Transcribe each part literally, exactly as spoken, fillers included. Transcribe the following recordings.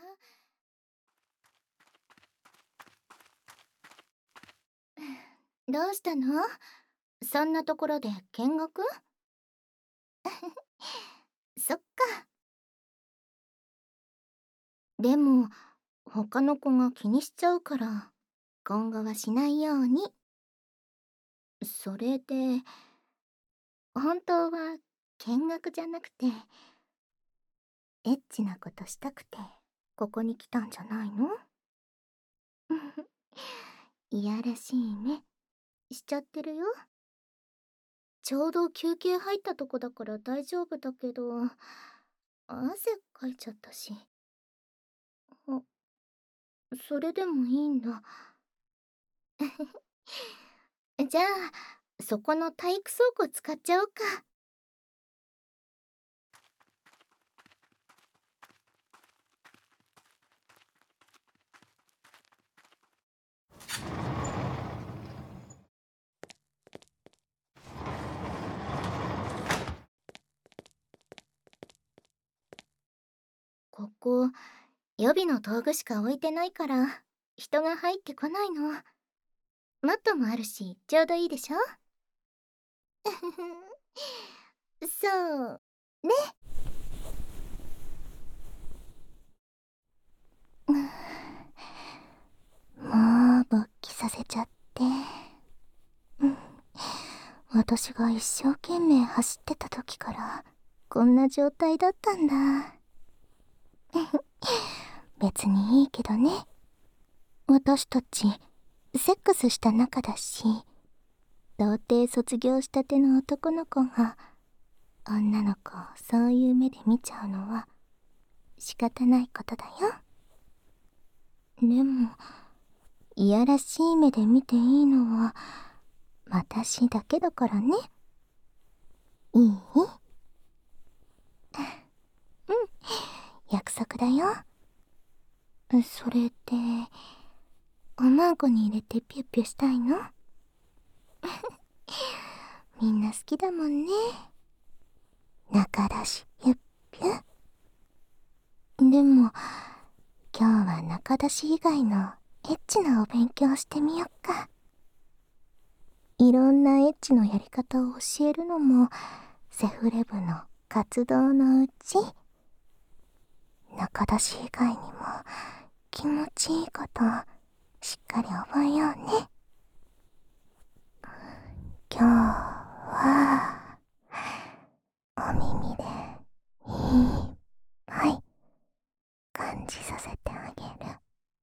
どうしたの？そんなところで見学？そっか。でも他の子が気にしちゃうから今後はしないように。それで本当は見学じゃなくてエッチなことしたくてここに来たんじゃないの？いやらしいねしちゃってるよ。ちょうど休憩入ったとこだから大丈夫だけど汗かいちゃったし。あ、それでもいいんだ。じゃあそこの体育倉庫使っちゃおうか。ここ予備の道具しか置いてないから人が入ってこないの。マットもあるしちょうどいいでしょ。そうね。もう勃起させちゃって、うん、私が一生懸命走ってた時からこんな状態だったんだ。別にいいけどね。私たちセックスした仲だし、童貞卒業したての男の子が女の子をそういう目で見ちゃうのは仕方ないことだよ。でもいやらしい目で見ていいのは私だけだからね。いい？うん、約束だよ。それっておまんこに入れてピュッピュしたいの？みんな好きだもんね、中出しピュッピュ。でも今日は中出し以外のエッチなお勉強してみよっか。いろんなエッチのやり方を教えるのもセフレ部の活動のうち。中出し以外にも気持ちいいことしっかり覚えようね。今日はお耳でいっぱい感じさせてあげる。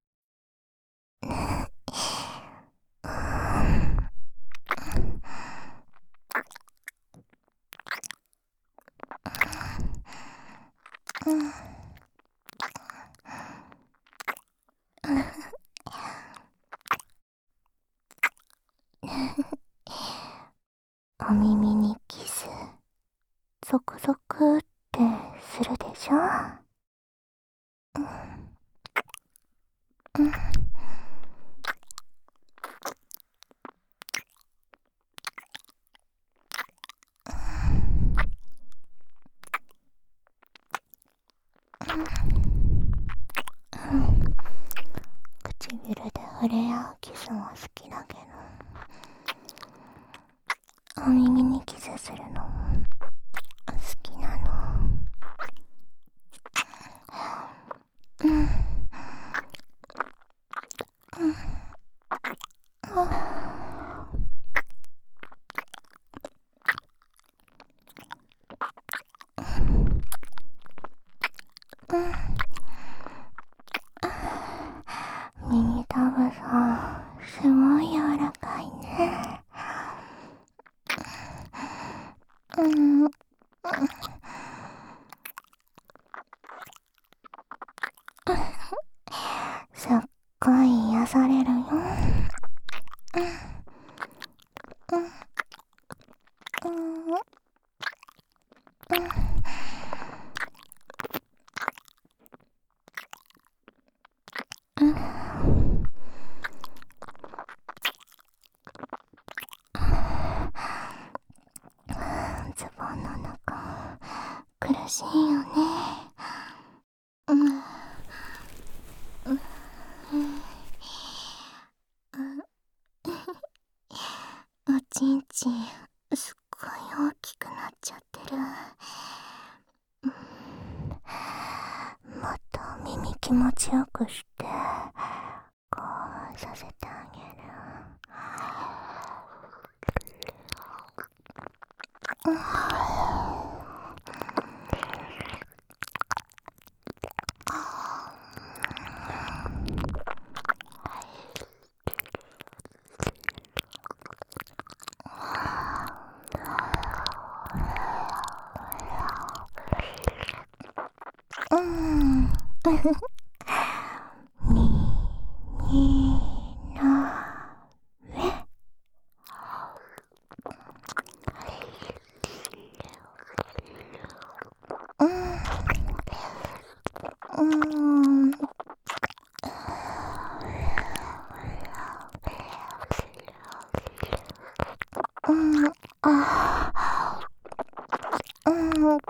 うん、お耳にキスゾクゾクってするでしょ。うん、うん、唇で触れ合うキスも好きだけど、お耳にキスするのも好きなの。うん、うん、うん、耳たぶさんすごい柔らかいね。うん、うん、すっごい癒されるよ。うん、うん、うん、うん、うん、ズボンの中苦しいよね。うん、 気持ちよくしてこうさせてあげる。うん。右の上。うん。うん。うん。あ。うん。うん。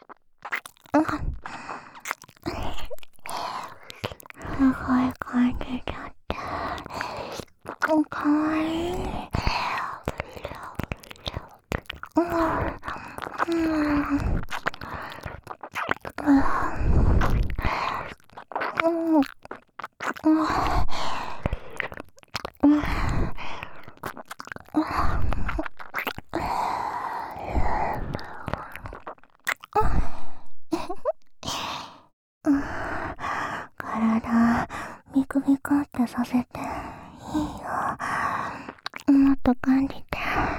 すごい感じちゃって。かわいい。うん。うん。うん。うん。体ビクビクってさせていいよ。もっと感じて。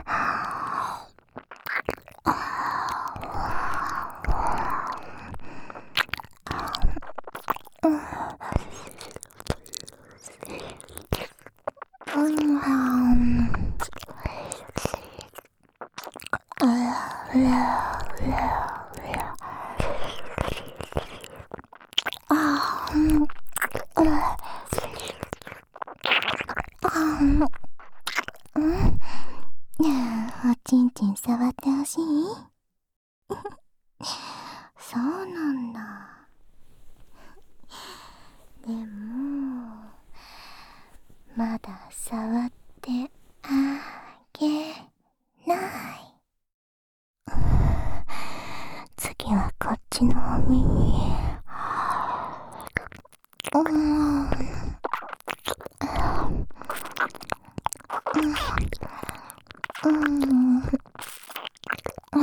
おちんちん触ってほしい？そうなんだ。でもまだ触ってあげない。次はこっちのお耳。うん。うん。うん。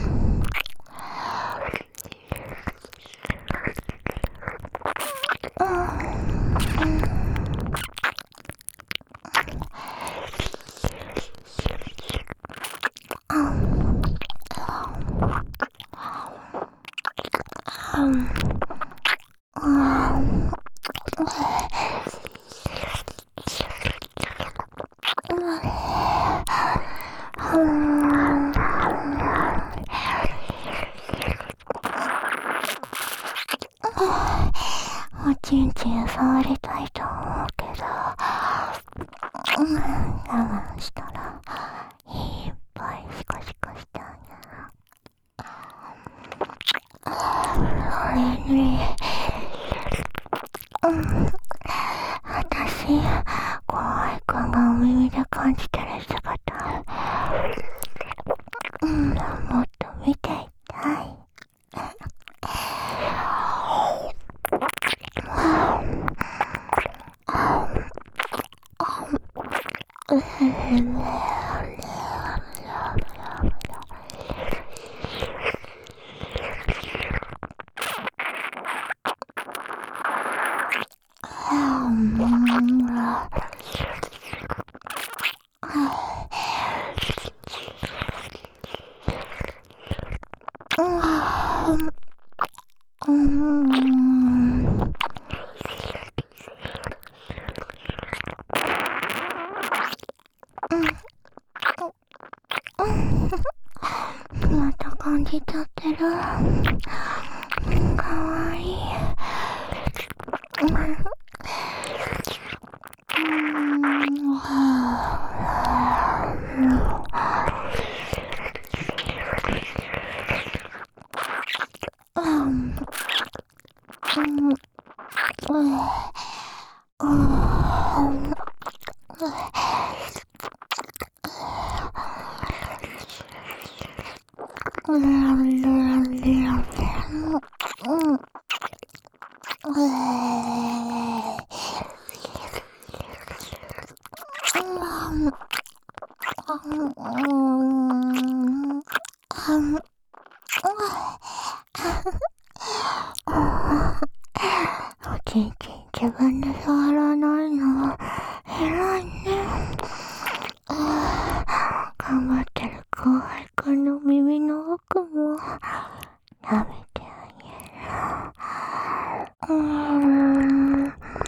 おちんちん触りたいと思うけど、うん、我慢したらいっぱいシコシコしてあげる。それに、うん、私、怖い子がお耳で感じてる姿、うん、もっと見ていたい。また感じちゃってる。かわいい。うん。 ちんちん自分で触らないの偉いね。頑張ってる後輩くんの耳の奥も舐めてあげる。うーん。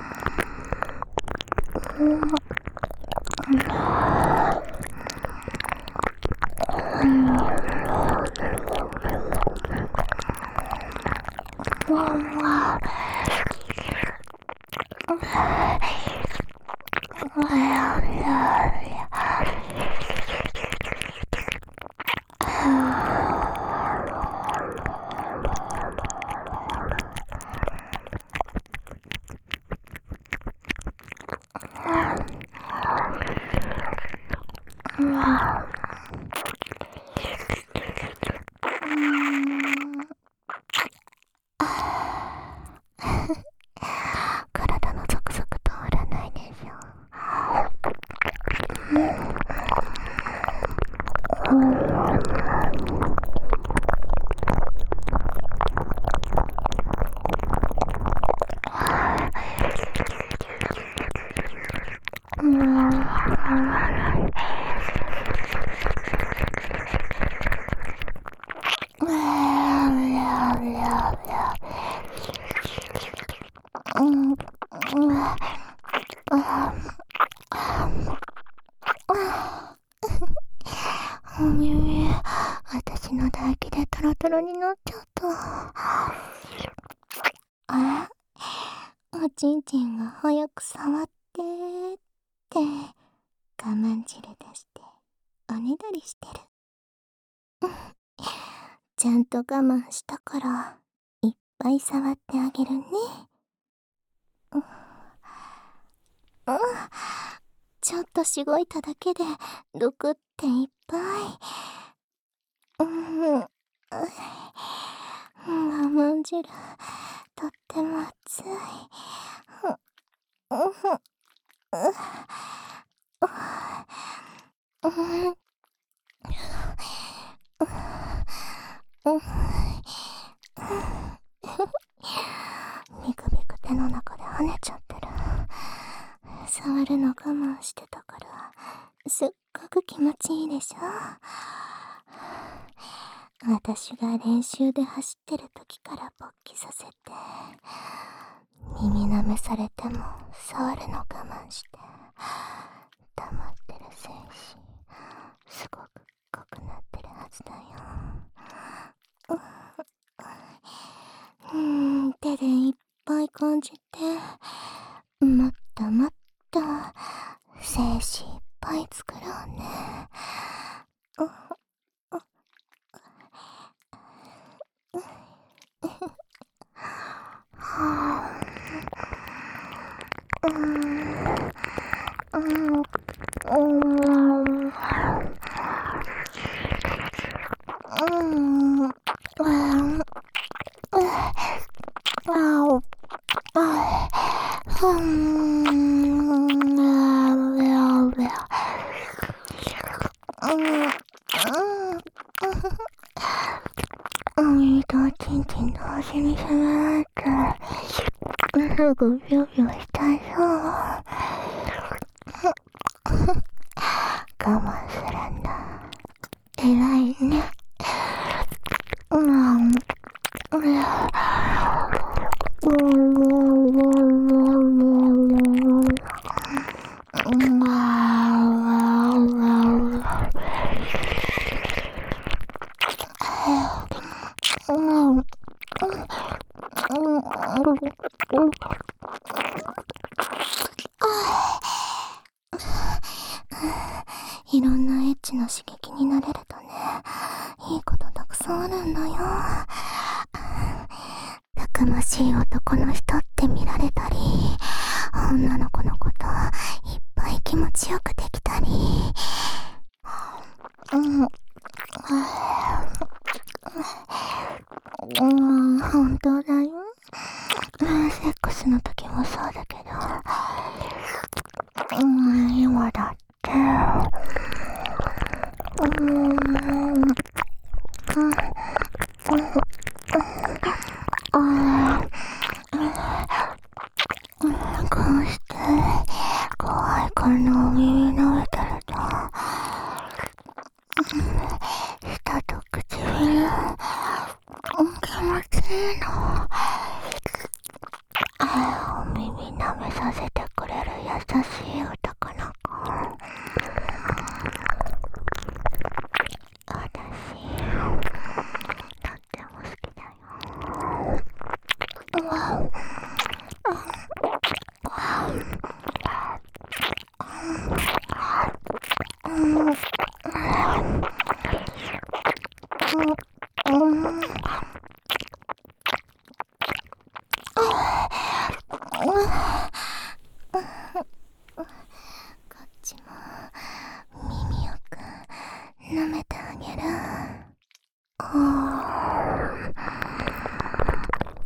体のゾクゾク通らないでしょ。お耳、私の唾液でトロトロになっちゃった。あ、おちんちんが早く触ってーって我慢汁出しておねだりしてる。ちゃんと我慢したからいっぱい触ってあげるね。うん、ちょっとしごいただけで毒っていっぱい。うん、我慢汁とっても熱い。うんうんビクビク手の中で跳ねちゃってる。触るの我慢してたからすっごく気持ちいいでしょ。私が練習で走ってる時から勃起させて、耳舐めされても触るの我慢して溜まってる精子すごく濃くなってるはずだよ。うーん、手でいっぱい感じて、もっともっと精子いっぱい作ろうね。耳とちんちん同時に触られてすぐビュービューしたいそう。我慢するんだ。偉いね。うん。いろんなエッチな刺激になれるとね、いいことたくさんあるんだよ。たくましい男の人って見られたり、女の子のこといっぱい気持ちよくできたり。うん。うん、本当だよ。セックスの時もそうだけど、うん、今だって、うん、うん、うん、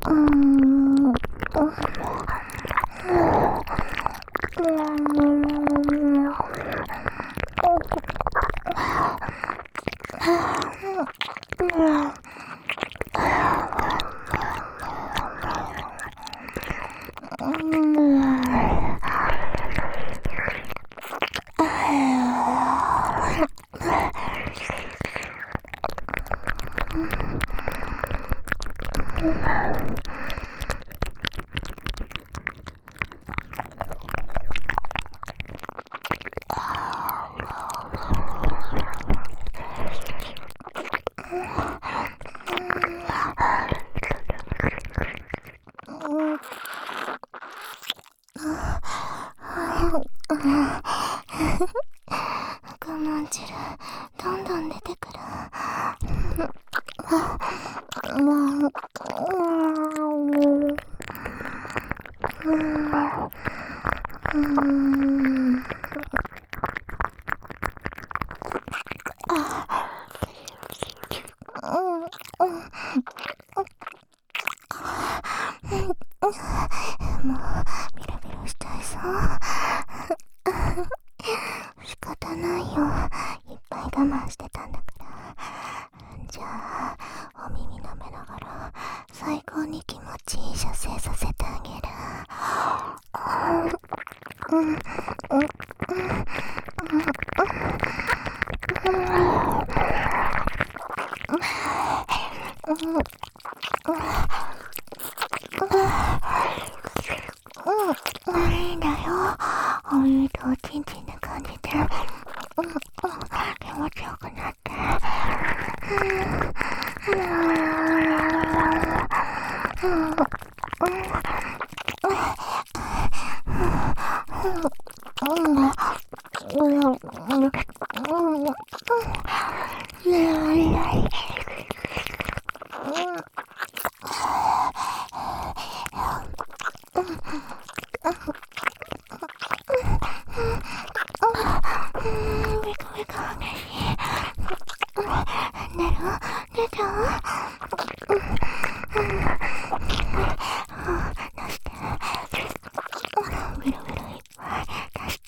うーん。う我慢汁どんどん出てくる。もうビラビラしちゃいそう。仕方ないよ、いっぱい我慢してたんだから。じゃあお耳舐めながら最高に気持ちいい射精させてあげる。うんうんうんうん、いいんだよ。お湯とおちんちんな感じで、うんうん、気持ちよくなって。うんうんビクビク激しい。出る出ちゃう。出して。ビロビロいっぱい出して。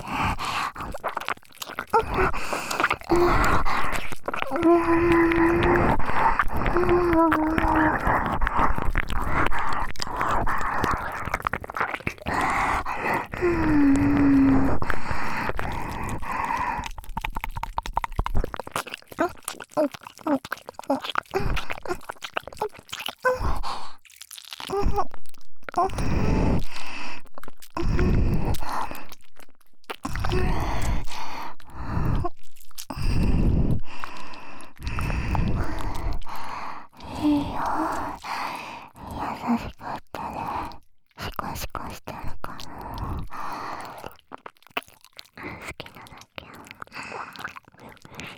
いいよ、優しかったね。シコシコしてるかな。好きなだけブンブンしよ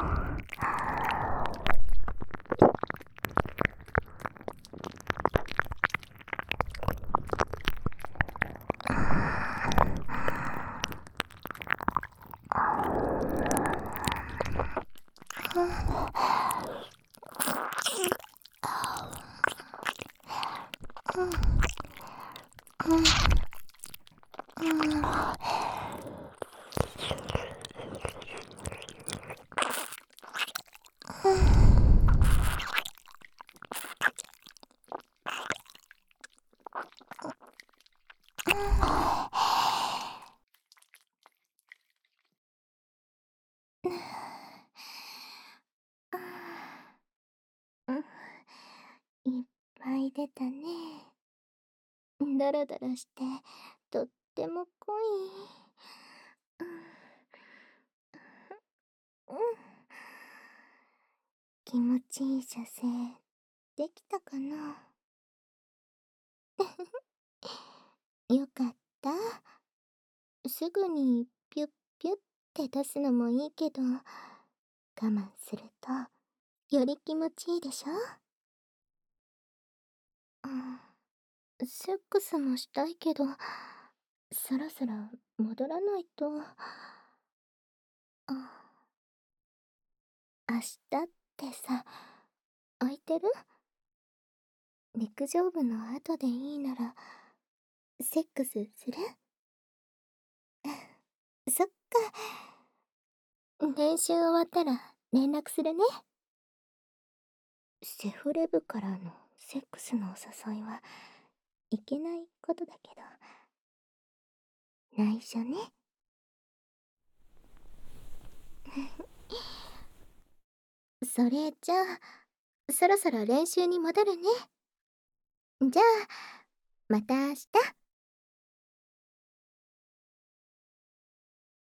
う。いっぱい出たね。ダラダラしてとっても濃い。うん、気持ちいい射精できたかな。よかった。すぐにピュッピュッって出すのもいいけど、我慢するとより気持ちいいでしょ。うん、セックスもしたいけど、そろそろ戻らないと。あ、明日ってさ、空いてる？ 陸上部の後でいいなら、セックスする？そっか。練習終わったら連絡するね。セフレ部からのセックスのお誘いはいけないことだけど、内緒ね。それじゃあ、そろそろ練習に戻るね。じゃあ、また明日。